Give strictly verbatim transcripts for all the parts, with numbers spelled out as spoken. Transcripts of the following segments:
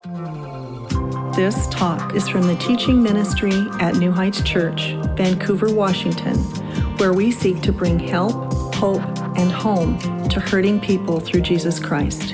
This talk is from the teaching ministry at New Heights Church, Vancouver, Washington, where we seek to bring help, hope, and home to hurting people through Jesus Christ.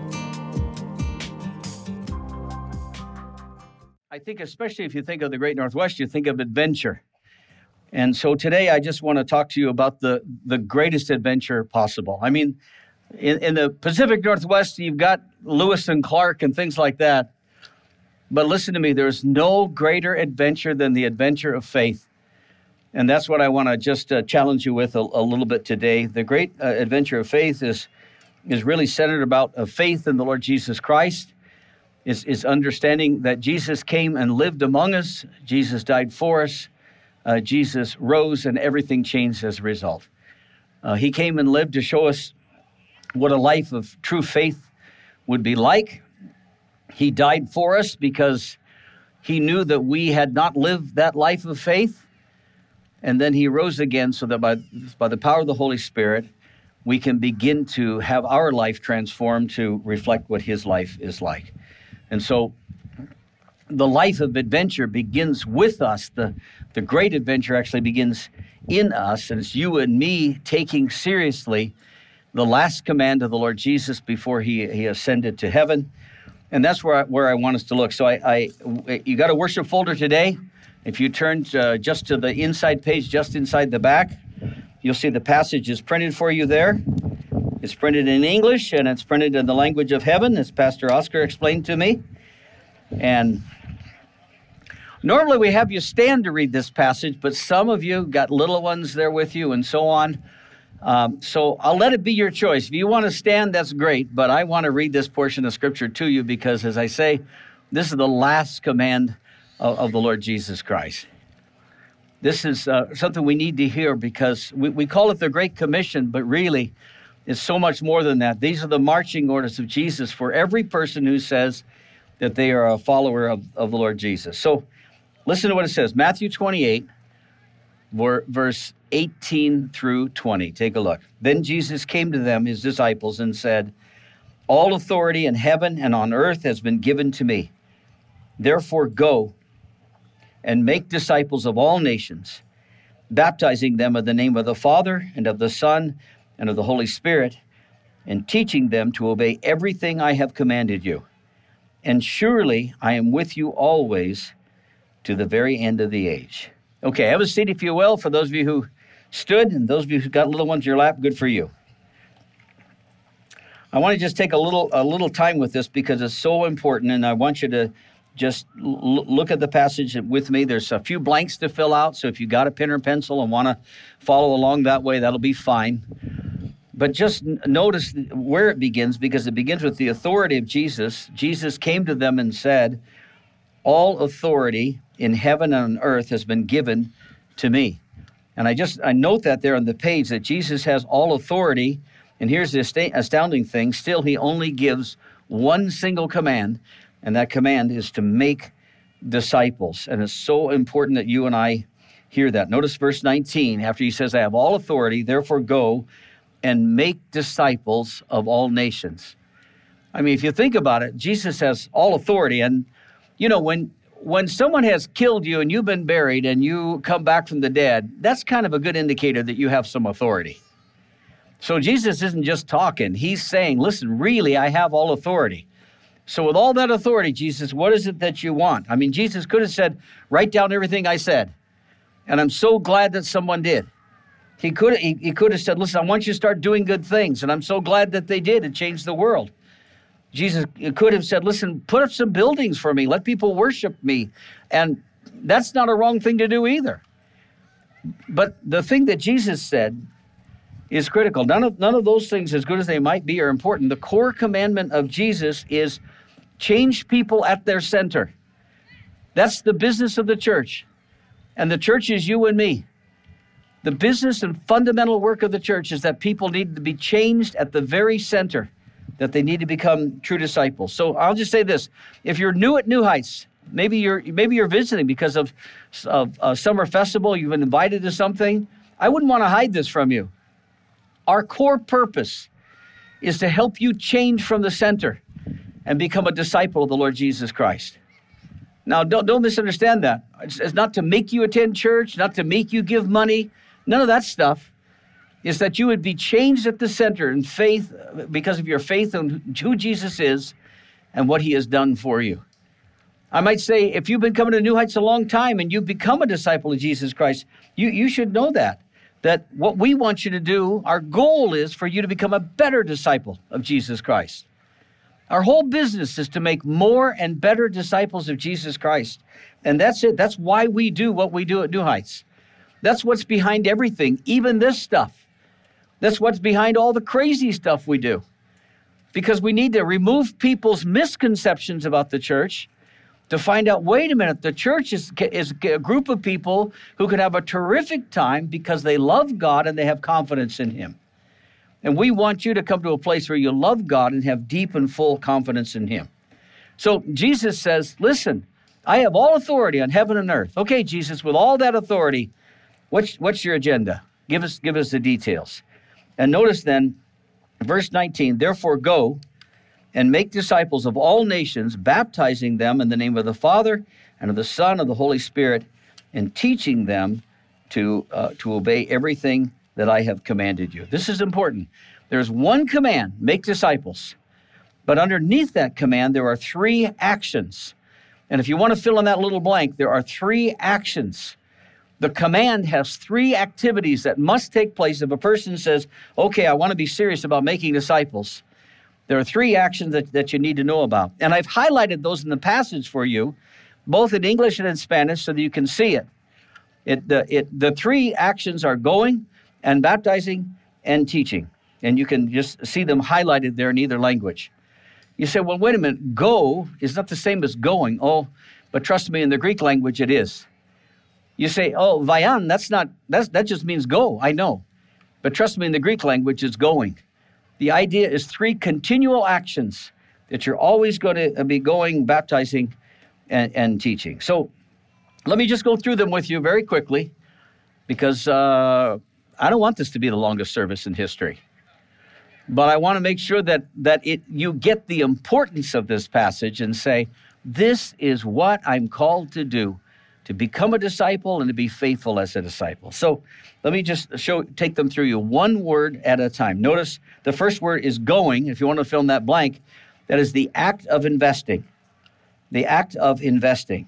I think especially if you think of the Great Northwest, you think of adventure. And so today I just want to talk to you about the, the greatest adventure possible. I mean, in, in the Pacific Northwest, you've got Lewis and Clark and things like that. But listen to me, there's no greater adventure than the adventure of faith. And that's what I want to just uh, challenge you with a, a little bit today. The great uh, adventure of faith is, is really centered about uh, faith in the Lord Jesus Christ. Is, is understanding that Jesus came and lived among us. Jesus died for us. Uh, Jesus rose and everything changed as a result. Uh, he came and lived to show us what a life of true faith would be like. He died for us because he knew that we had not lived that life of faith. And then he rose again so that by, by the power of the Holy Spirit, we can begin to have our life transformed to reflect what his life is like. And so the life of adventure begins with us. The, the great adventure actually begins in us, and it's you and me taking seriously the last command of the Lord Jesus before he, he ascended to heaven. And that's where I, where I want us to look. So I, I you got a worship folder today. If you turn to, just to the inside page, just inside the back, you'll see the passage is printed for you there. It's printed in English, and it's printed in the language of heaven, as Pastor Oscar explained to me. And normally we have you stand to read this passage, but some of you got little ones there with you and so on. Um, so I'll let it be your choice. If you want to stand, that's great, but I want to read this portion of Scripture to you because, as I say, this is the last command of, of the Lord Jesus Christ. This is uh, something we need to hear because we, we call it the Great Commission, but really it's so much more than that. These are the marching orders of Jesus for every person who says that they are a follower of, of the Lord Jesus. So listen to what it says. Matthew twenty-eight, verse eighteen through twenty. Take a look. Then Jesus came to them, his disciples, and said, "All authority in heaven and on earth has been given to me. Therefore go and make disciples of all nations, baptizing them in the name of the Father and of the Son and of the Holy Spirit, and teaching them to obey everything I have commanded you. And surely I am with you always to the very end of the age." Okay, have a seat if you will. For those of you who stood and those of you who got little ones in your lap, good for you. I want to just take a little a little time with this because it's so important, and I want you to just l- look at the passage with me. There's a few blanks to fill out, so if you got a pen or pencil and want to follow along that way, that'll be fine. But just notice where it begins, because it begins with the authority of Jesus. Jesus came to them and said, "All authority in heaven and on earth has been given to me." And I just, I note that there on the page that Jesus has all authority. And here's the astounding thing. Still, he only gives one single command, and that command is to make disciples. And it's so important that you and I hear that. Notice verse nineteen, after he says, "I have all authority, therefore go and make disciples of all nations." I mean, if you think about it, Jesus has all authority. And, you know, when when someone has killed you and you've been buried and you come back from the dead, that's kind of a good indicator that you have some authority. So Jesus isn't just talking. He's saying, listen, really, I have all authority. So with all that authority, Jesus, what is it that you want? I mean, Jesus could have said, write down everything I said. And I'm so glad that someone did. He could, he, he could have said, listen, I want you to start doing good things. And I'm so glad that they did. It changed the world. Jesus could have said, listen, put up some buildings for me. Let people worship me. And that's not a wrong thing to do either. But the thing that Jesus said is critical. None of, none of those things, as good as they might be, are important. The core commandment of Jesus is change people at their center. That's the business of the church. And the church is you and me. The business and fundamental work of the church is that people need to be changed at the very center, that they need to become true disciples. So I'll just say this. If you're new at New Heights, maybe you're maybe you're visiting because of, of a summer festival, you've been invited to something, I wouldn't want to hide this from you. Our core purpose is to help you change from the center. and become a disciple of the Lord Jesus Christ. Now, don't, don't misunderstand that. It's, it's not to make you attend church, not to make you give money. None of that stuff. Is that you would be changed at the center in faith because of your faith in who Jesus is and what he has done for you. I might say, if you've been coming to New Heights a long time and you've become a disciple of Jesus Christ, you, you should know that, that what we want you to do, our goal is for you to become a better disciple of Jesus Christ. Our whole business is to make more and better disciples of Jesus Christ. And that's it. That's why we do what we do at New Heights. That's what's behind everything, even this stuff. That's what's behind all the crazy stuff we do. Because we need to remove people's misconceptions about the church to find out, wait a minute, the church is, is a group of people who can have a terrific time because they love God and they have confidence in him. And we want you to come to a place where you love God and have deep and full confidence in him. So Jesus says, listen, I have all authority on heaven and earth. Okay, Jesus, with all that authority, what's, what's your agenda? Give us, give us the details. And notice then, verse nineteen, therefore go and make disciples of all nations, baptizing them in the name of the Father and of the Son and of the Holy Spirit, and teaching them to, uh, to obey everything that I have commanded you. This is important. There's one command, make disciples. But underneath that command, there are three actions. And if you want to fill in that little blank, there are three actions. The command has three activities that must take place if a person says, okay, I want to be serious about making disciples. There are three actions that, that you need to know about. And I've highlighted those in the passage for you, both in English and in Spanish, so that you can see it. It, the, it, the three actions are going and baptizing and teaching. And you can just see them highlighted there in either language. You say, well, wait a minute, go is not the same as going. Oh, but trust me, in the Greek language, it is. You say, oh, vayan, that's not, that's, that just means go, I know. But trust me, in the Greek language, it's going. The idea is three continual actions that you're always going to be going, baptizing, and, and teaching. So let me just go through them with you very quickly, because uh, I don't want this to be the longest service in history. But I want to make sure that, that it you get the importance of this passage and say, this is what I'm called to do, to become a disciple and to be faithful as a disciple. So let me just show, take them through you one word at a time. Notice the first word is going. If you want to fill in that blank, that is the act of investing. The act of investing.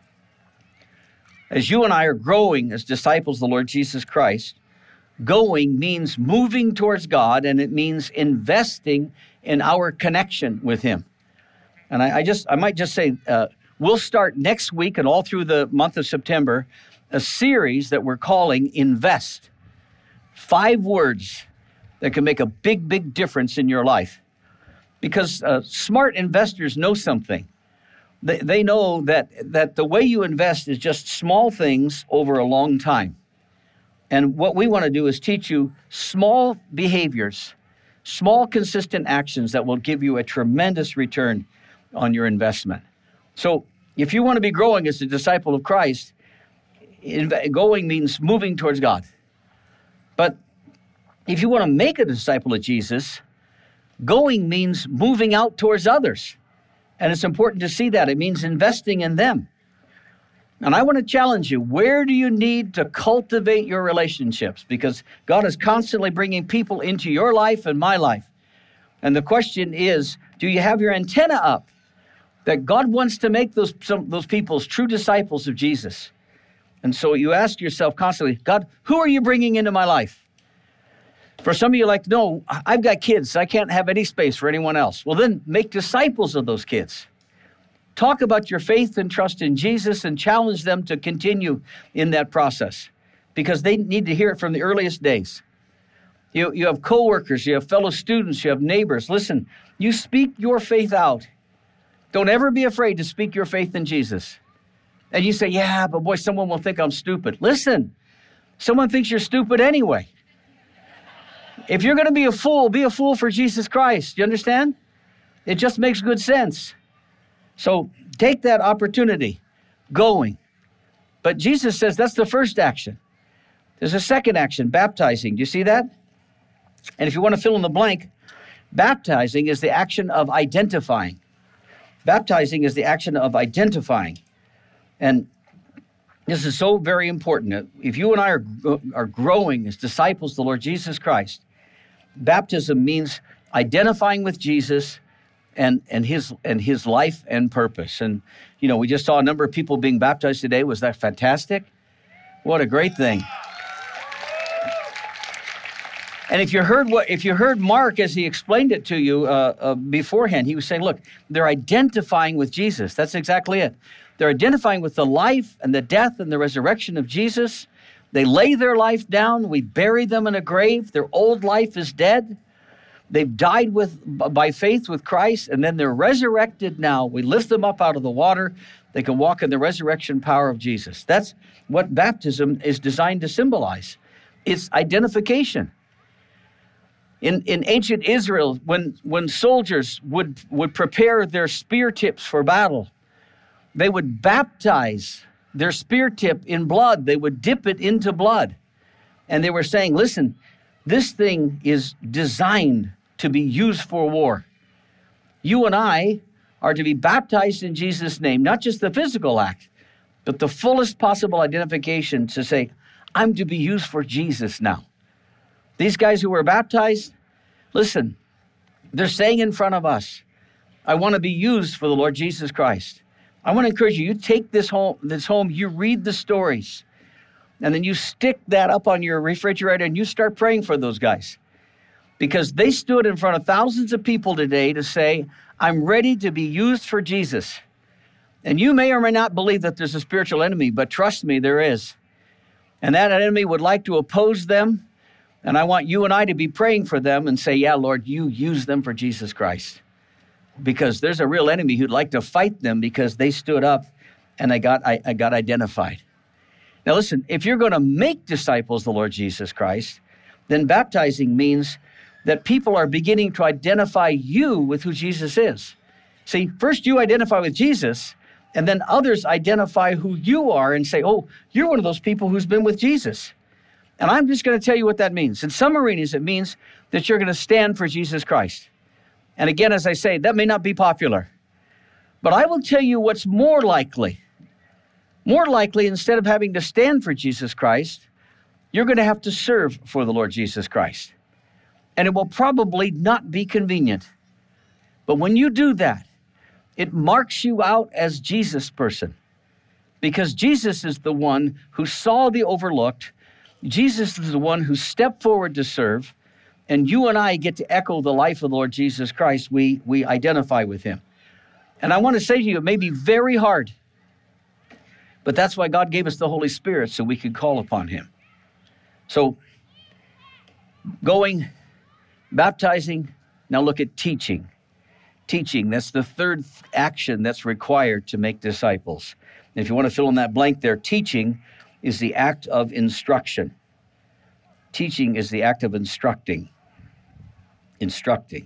As you and I are growing as disciples of the Lord Jesus Christ, going means moving towards God, and it means investing in our connection with him. And I, I just, I might just say, uh, we'll start next week and all through the month of September, a series that we're calling Invest. Five words that can make a big, big difference in your life. Because uh, smart investors know something. They, they know that, that the way you invest is just small things over a long time. And what we want to do is teach you small behaviors, small consistent actions that will give you a tremendous return on your investment. So if you want to be growing as a disciple of Christ, going means moving towards God. But if you want to make a disciple of Jesus, going means moving out towards others. And it's important to see that. It means investing in them. And I want to challenge you, where do you need to cultivate your relationships? Because God is constantly bringing people into your life and my life. And the question is, do you have your antenna up? That God wants to make those, some, those people true disciples of Jesus. And so you ask yourself constantly, God, who are you bringing into my life? For some of you like, no, I've got kids. I can't have any space for anyone else. Well, then make disciples of those kids. Talk about your faith and trust in Jesus and challenge them to continue in that process because they need to hear it from the earliest days. You, you have coworkers, you have fellow students, you have neighbors. Listen, you speak your faith out. Don't ever be afraid to speak your faith in Jesus. And you say, yeah, but boy, someone will think I'm stupid. Listen, someone thinks you're stupid anyway. If you're going to be a fool, be a fool for Jesus Christ. You understand? It just makes good sense. So take that opportunity, going. But Jesus says that's the first action. There's a second action, baptizing. Do you see that? And if you want to fill in the blank, baptizing is the action of identifying. Baptizing is the action of identifying. And this is so very important. If you and I are, are growing as disciples of the Lord Jesus Christ, baptism means identifying with Jesus and, and his and his life and purpose. And, you know, we just saw a number of people being baptized today. Was that fantastic? What a great thing. And if you heard what if you heard Mark as he explained it to you uh, uh, beforehand, he was saying, look, they're identifying with Jesus. That's exactly it. They're identifying with the life and the death and the resurrection of Jesus. They lay their life down. We bury them in a grave. Their old life is dead. They've died with by faith with Christ, and then they're resurrected now. We lift them up out of the water. They can walk in the resurrection power of Jesus. That's what baptism is designed to symbolize. It's identification. In, in ancient Israel, when, when soldiers would, would prepare their spear tips for battle, they would baptize their spear tip in blood. They would dip it into blood. And they were saying, listen, this thing is designed to be used for war. You and I are to be baptized in Jesus' name, not just the physical act, but the fullest possible identification to say, I'm to be used for Jesus now. These guys who were baptized, listen, they're saying in front of us, I want to be used for the Lord Jesus Christ. I want to encourage you, you take this home, this home, you read the stories, and then you stick that up on your refrigerator and you start praying for those guys. Because they stood in front of thousands of people today to say, I'm ready to be used for Jesus. And you may or may not believe that there's a spiritual enemy, but trust me, there is. And that enemy would like to oppose them. And I want you and I to be praying for them and say, yeah, Lord, you use them for Jesus Christ. Because there's a real enemy who'd like to fight them because they stood up and I got, I, I got identified. Now listen, if you're going to make disciples of the Lord Jesus Christ, then baptizing means that people are beginning to identify you with who Jesus is. See, first you identify with Jesus, and then others identify who you are and say, oh, you're one of those people who's been with Jesus. And I'm just going to tell you what that means. In some arenas, it means that you're going to stand for Jesus Christ. And again, as I say, that may not be popular. But I will tell you what's more likely. More likely, instead of having to stand for Jesus Christ, you're going to have to serve for the Lord Jesus Christ. And it will probably not be convenient. But when you do that, it marks you out as Jesus person. Because Jesus is the one who saw the overlooked. Jesus is the one who stepped forward to serve. And you and I get to echo the life of the Lord Jesus Christ. We, we identify with him. And I want to say to you, it may be very hard. But that's why God gave us the Holy Spirit, so we could call upon him. So, going, baptizing, now look at teaching. Teaching, that's the third action that's required to make disciples. And if you want to fill in that blank there, teaching is the act of instruction. Teaching is the act of instructing. Instructing.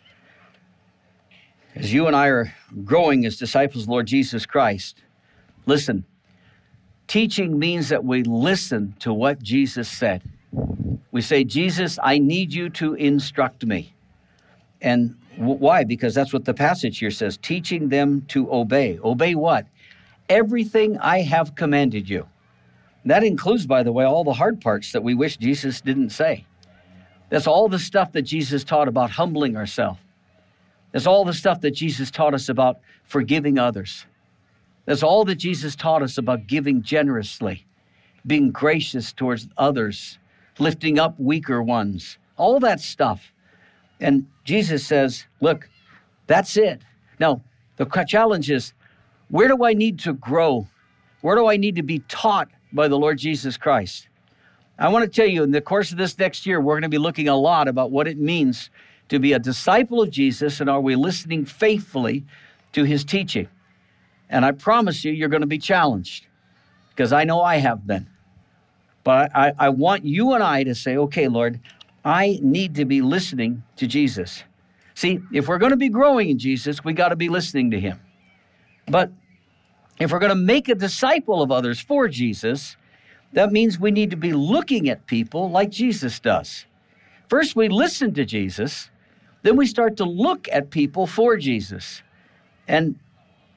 As you and I are growing as disciples of the Lord Jesus Christ, listen, teaching means that we listen to what Jesus said. We say, Jesus, I need you to instruct me. And w- why? Because that's what the passage here says, teaching them to obey. Obey what? Everything I have commanded you. That includes, by the way, all the hard parts that we wish Jesus didn't say. That's all the stuff that Jesus taught about humbling ourselves. That's all the stuff that Jesus taught us about forgiving others. That's all that Jesus taught us about giving generously, being gracious towards others, lifting up weaker ones, all that stuff. And Jesus says, look, that's it. Now, the challenge is, where do I need to grow? Where do I need to be taught by the Lord Jesus Christ? I want to tell you, in the course of this next year, we're going to be looking a lot about what it means to be a disciple of Jesus, and are we listening faithfully to his teaching? And I promise you, you're going to be challenged, because I know I have been. But I, I want you and I to say, okay, Lord, I need to be listening to Jesus. See, if we're going to be growing in Jesus, we got to be listening to him. But if we're going to make a disciple of others for Jesus, that means we need to be looking at people like Jesus does. First, we listen to Jesus. Then we start to look at people for Jesus. And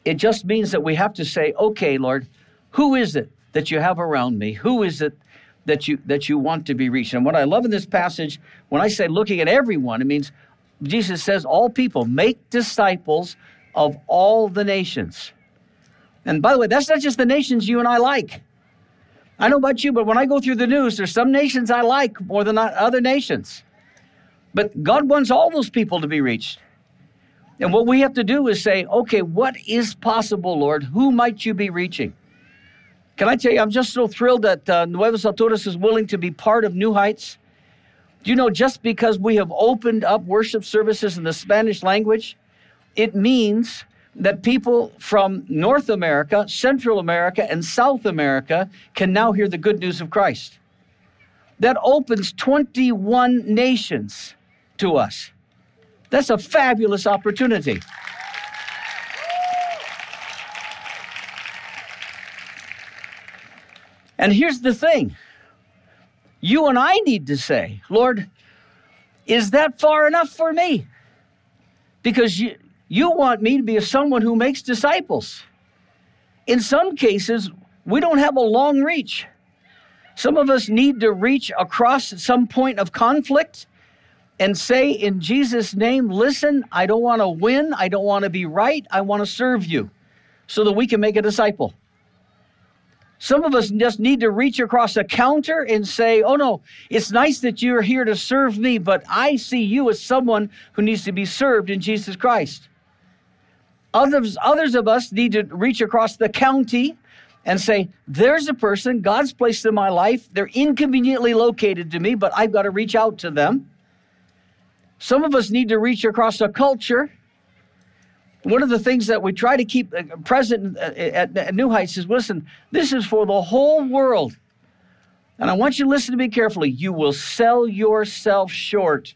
It just means that we have to say, okay, Lord, who is it that you have around me? Who is it that you that you want to be reached? And what I love in this passage, when I say looking at everyone, it means Jesus says all people, make disciples of all the nations. And by the way, that's not just the nations you and I like. I know about you, but when I go through the news, there's some nations I like more than other nations. But God wants all those people to be reached. And what we have to do is say, okay, what is possible, Lord? Who might you be reaching? Can I tell you, I'm just so thrilled that uh, Nuevas Alturas is willing to be part of New Heights. Do you know, just because we have opened up worship services in the Spanish language, it means that people from North America, Central America, and South America can now hear the good news of Christ. That opens twenty-one nations to us. That's a fabulous opportunity. And here's the thing. You and I need to say, Lord, is that far enough for me? Because you, you want me to be someone who makes disciples. In some cases, we don't have a long reach. Some of us need to reach across some point of conflict and say in Jesus' name, listen, I don't want to win. I don't want to be right. I want to serve you so that we can make a disciple. Some of us just need to reach across a counter and say, oh no, it's nice that you're here to serve me, but I see you as someone who needs to be served in Jesus Christ. Others, others of us need to reach across the county and say, there's a person God's placed in my life. They're inconveniently located to me, but I've got to reach out to them. Some of us need to reach across a culture. One of the things that we try to keep present at New Heights is, listen, this is for the whole world. And I want you to listen to me carefully. You will sell yourself short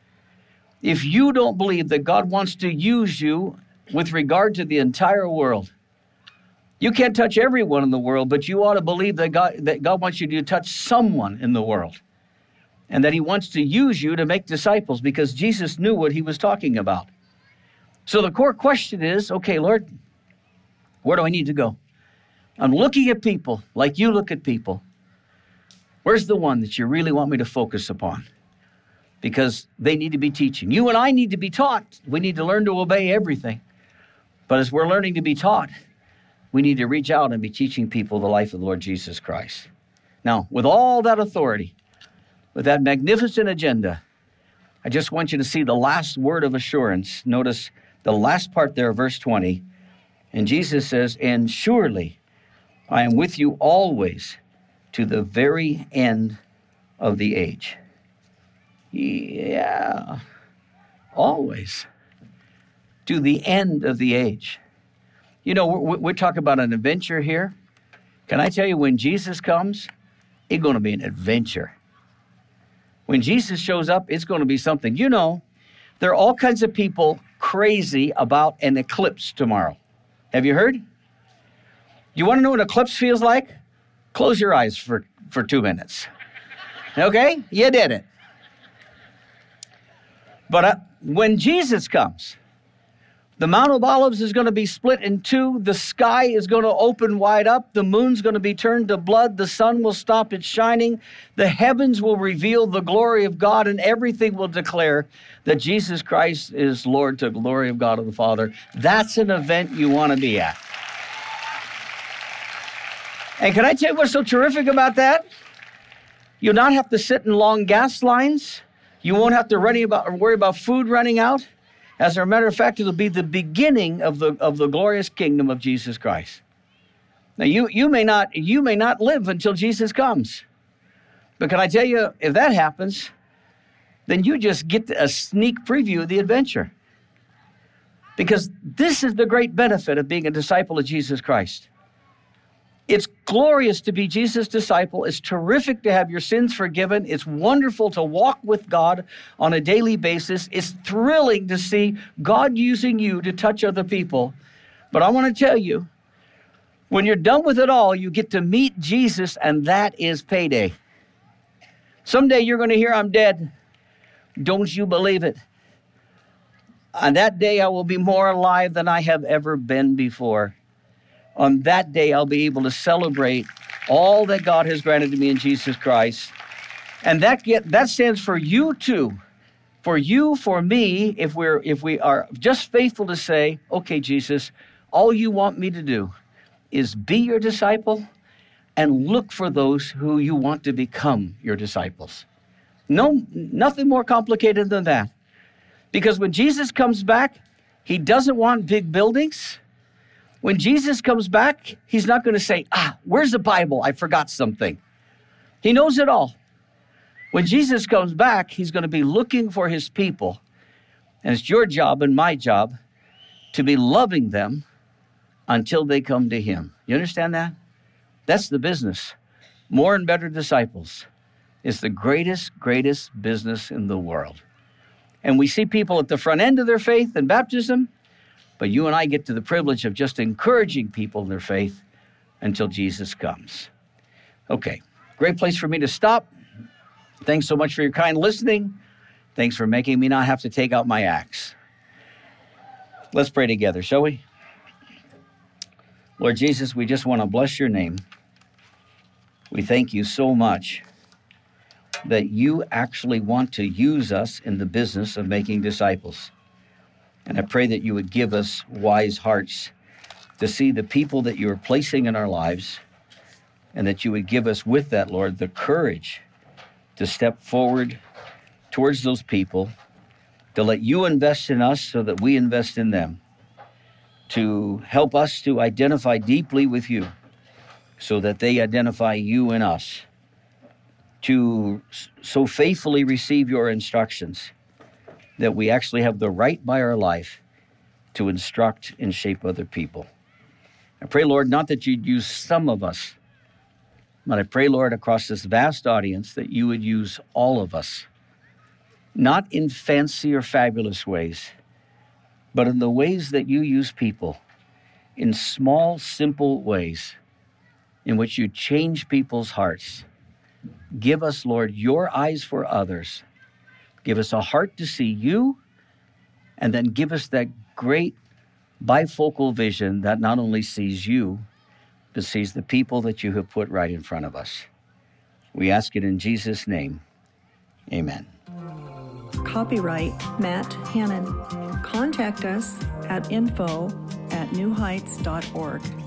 if you don't believe that God wants to use you with regard to the entire world. You can't touch everyone in the world, but you ought to believe that God, that God wants you to touch someone in the world, and that he wants to use you to make disciples, because Jesus knew what he was talking about. So the core question is, okay, Lord, where do I need to go? I'm looking at people like you look at people. Where's the one that you really want me to focus upon? Because they need to be teaching. You and I need to be taught. We need to learn to obey everything. But as we're learning to be taught, we need to reach out and be teaching people the life of the Lord Jesus Christ. Now, with all that authority, with that magnificent agenda, I just want you to see the last word of assurance. Notice the last part there, verse twenty. And Jesus says, and surely I am with you always to the very end of the age. Yeah, always. To the end of the age. You know, we're, we're talking about an adventure here. Can I tell you, when Jesus comes, it's going to be an adventure. When Jesus shows up, it's going to be something. You know, there are all kinds of people crazy about an eclipse tomorrow. Have you heard? You want to know what an eclipse feels like? Close your eyes for, for two minutes. Okay? You did it. But uh, when Jesus comes, the Mount of Olives is going to be split in two. The sky is going to open wide up. The moon's going to be turned to blood. The sun will stop its shining. The heavens will reveal the glory of God, and everything will declare that Jesus Christ is Lord, to the glory of God and the Father. That's an event you want to be at. And can I tell you what's so terrific about that? You'll not have to sit in long gas lines. You won't have to worry about, worry about food running out. As a matter of fact, it'll be the beginning of the of the glorious kingdom of Jesus Christ. Now, you you may not you may not live until Jesus comes, but can I tell you, if that happens, then you just get a sneak preview of the adventure. Because this is the great benefit of being a disciple of Jesus Christ. It's glorious to be Jesus' disciple. It's terrific to have your sins forgiven. It's wonderful to walk with God on a daily basis. It's thrilling to see God using you to touch other people. But I want to tell you, when you're done with it all, you get to meet Jesus, and that is payday. Someday you're going to hear, I'm dead. Don't you believe it? On that day, I will be more alive than I have ever been before. On that day, I'll be able to celebrate all that God has granted to me in Jesus Christ. And that get, that stands for you too. For you, for me, if we're if we are just faithful to say, okay, Jesus, all you want me to do is be your disciple and look for those who you want to become your disciples. No, nothing more complicated than that. Because when Jesus comes back, he doesn't want big buildings. When Jesus comes back, he's not going to say, ah, where's the Bible? I forgot something. He knows it all. When Jesus comes back, he's going to be looking for his people. And it's your job and my job to be loving them until they come to him. You understand that? That's the business. More and better disciples is the greatest, greatest business in the world. And we see people at the front end of their faith in baptism, but you and I get to the privilege of just encouraging people in their faith until Jesus comes. Okay, great place for me to stop. Thanks so much for your kind listening. Thanks for making me not have to take out my axe. Let's pray together, shall we? Lord Jesus, we just want to bless your name. We thank you so much that you actually want to use us in the business of making disciples. And I pray that you would give us wise hearts to see the people that you are placing in our lives, and that you would give us with that, Lord, the courage to step forward towards those people, to let you invest in us so that we invest in them, to help us to identify deeply with you so that they identify you in us, to so faithfully receive your instructions that we actually have the right by our life to instruct and shape other people. I pray, Lord, not that you'd use some of us, but I pray, Lord, across this vast audience that you would use all of us, not in fancy or fabulous ways, but in the ways that you use people, in small, simple ways in which you change people's hearts. Give us, Lord, your eyes for others. Give us a heart to see you, and then give us that great bifocal vision that not only sees you, but sees the people that you have put right in front of us. We ask it in Jesus' name. Amen. Copyright Matt Hannon. Contact us at info at new heights dot org.